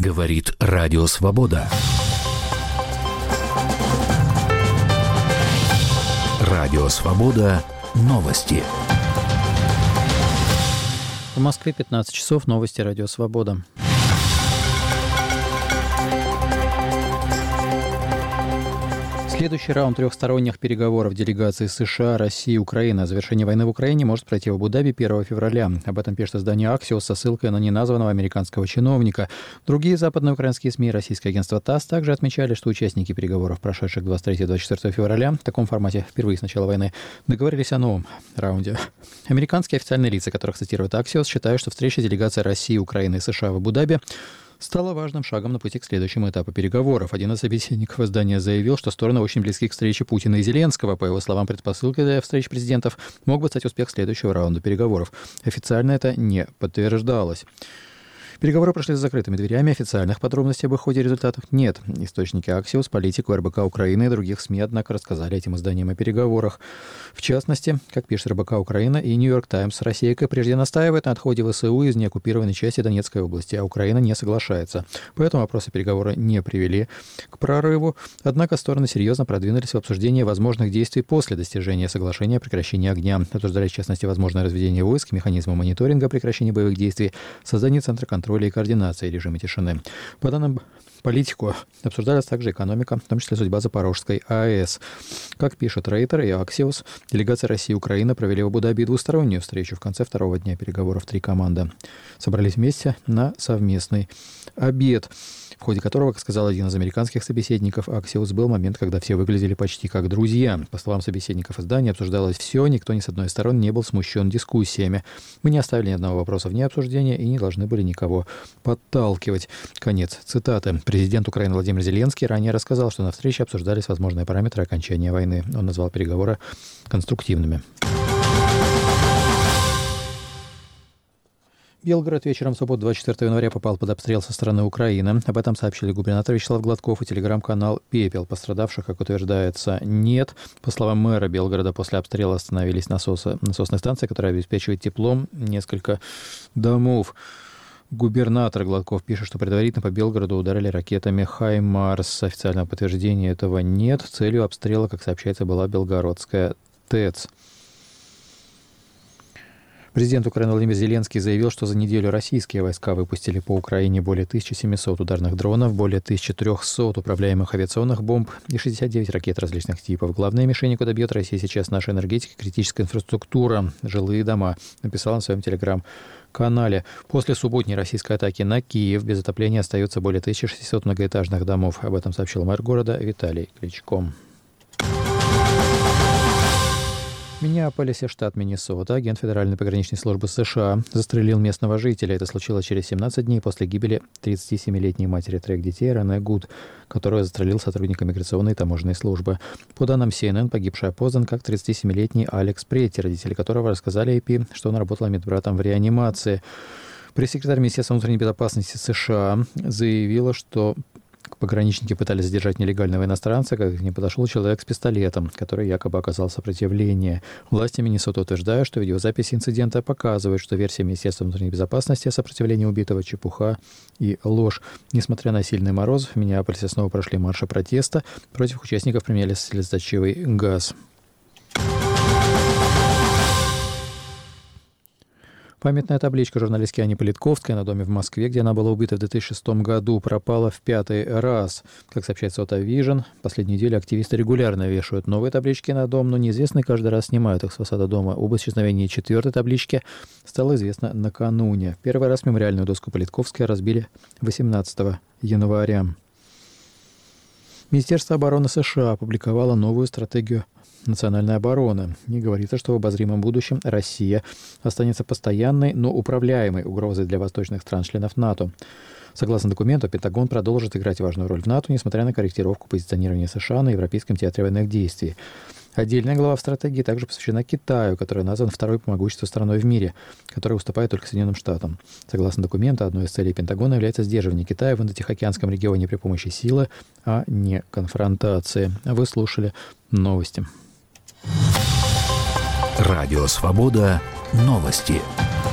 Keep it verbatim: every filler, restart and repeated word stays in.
Говорит Радио Свобода. Радио Свобода. Новости. В Москве пятнадцать часов. Новости Радио Свобода. Следующий раунд трехсторонних переговоров делегаций США, России и Украины о завершении войны в Украине может пройти в Абу-Даби первого февраля. Об этом пишет издание Axios со ссылкой на неназванного американского чиновника. Другие западные украинские СМИ и российское агентство ТАСС также отмечали, что участники переговоров, прошедших двадцать третьего - двадцать четвёртого февраля, в таком формате впервые с начала войны, договорились о новом раунде. Американские официальные лица, которых цитирует Axios, считают, что встреча делегаций России, Украины и США в Абу-Даби стало важным шагом на пути к следующему этапу переговоров. Один из собеседников издания заявил, что стороны очень близки к встрече Путина и Зеленского. По его словам, предпосылкой для встречи президентов мог бы стать успех следующего раунда переговоров. Официально это не подтверждалось. Переговоры прошли с закрытыми дверями, официальных подробностей об их ходе и результатах нет. Источники Axios, Политику, эр бэ ка Украины и других СМИ, однако, рассказали этим изданиям о переговорах. В частности, как пишет эр бэ ка Украина и Нью-Йорк Таймс, Россия, как прежде, настаивает на отходе ВСУ из неоккупированной части Донецкой области, а Украина не соглашается. Поэтому вопросы переговоры не привели к прорыву. Однако стороны серьезно продвинулись в обсуждении возможных действий после достижения соглашения о прекращении огня. Обсуждали, в частности, возможное разведение войск, механизмы мониторинга прекращения боевых действий, создание Центра контроля и координации режима тишины. По данным Политику обсуждалась также экономика, в том числе судьба Запорожской АЭС. Как пишут Рейтер и Axios, делегации России и Украины провели в Абу-Даби двустороннюю встречу. В конце второго дня переговоров три команды собрались вместе на совместный обед, в ходе которого, как сказал один из американских собеседников Axios, был момент, когда все выглядели почти как друзья. По словам собеседников издания, обсуждалось все, никто ни с одной стороны не был смущен дискуссиями. Мы не оставили ни одного вопроса вне обсуждения и не должны были никого подталкивать. Конец цитаты. Президент Украины Владимир Зеленский ранее рассказал, что на встрече обсуждались возможные параметры окончания войны. Он назвал переговоры конструктивными. Белгород вечером в субботу двадцать четвёртого января попал под обстрел со стороны Украины. Об этом сообщили губернатор Вячеслав Гладков и телеграм-канал «Пепел». Пострадавших, как утверждается, нет. По словам мэра Белгорода, после обстрела остановились насосы, насосные станции, которые обеспечивают теплом несколько домов. Губернатор Гладков пишет, что предварительно по Белгороду ударили ракетами «Хаймарс». Официального подтверждения этого нет. Целью обстрела, как сообщается, была Белгородская ТЭЦ. Президент Украины Владимир Зеленский заявил, что за неделю российские войска выпустили по Украине более тысячи семисот ударных дронов, более тысяча триста управляемых авиационных бомб и шестьдесят девять ракет различных типов. Главные мишени, куда бьет Россия сейчас, наша энергетика, критическая инфраструктура, жилые дома, написал он в своем телеграм-канале. После субботней российской атаки на Киев без отопления остается более тысячи шестисот многоэтажных домов. Об этом сообщил мэр города Виталий Кличко. В Миннеаполисе, штат Миннесота, агент Федеральной пограничной службы США застрелил местного жителя. Это случилось через семнадцать дней после гибели тридцатисемилетней матери трех детей Рене Гуд, которую застрелил сотрудник иммиграционной и таможенной службы. По данным си эн эн, погибший опознан как тридцатисемилетний Алекс Претти, родители которого рассказали эй пи, что он работал медбратом в реанимации. Пресс-секретарь Министерства внутренней безопасности США заявила, что пограничники пытались задержать нелегального иностранца, когда к ним подошел человек с пистолетом, который якобы оказал сопротивление. Власти Миннесоты утверждают, что видеозапись инцидента показывает, что версия Министерства внутренней безопасности о сопротивлении убитого — чепуха и ложь. Несмотря на сильный мороз, в Миннеаполисе снова прошли марши протеста. Против участников применяли слезоточивый газ. Памятная табличка журналистки Ани Политковской на доме в Москве, где она была убита в две тысячи шестом году, пропала в пятый раз. Как сообщает Сота Вижн, в последнюю неделю активисты регулярно вешают новые таблички на дом, но неизвестные каждый раз снимают их с фасада дома. Об исчезновении четвертой таблички стало известно накануне. Первый раз мемориальную доску Политковской разбили восемнадцатого января. Министерство обороны США опубликовало новую стратегию национальной обороны. И говорится, что в обозримом будущем Россия останется постоянной, но управляемой угрозой для восточных стран-членов НАТО. Согласно документу, Пентагон продолжит играть важную роль в НАТО, несмотря на корректировку позиционирования США на Европейском театре военных действий. Отдельная глава в стратегии также посвящена Китаю, который назван второй по могуществу страной в мире, которая уступает только Соединенным Штатам. Согласно документу, одной из целей Пентагона является сдерживание Китая в Индотихоокеанском регионе при помощи силы, а не конфронтации. Вы слушали новости. Радио Свобода. Новости.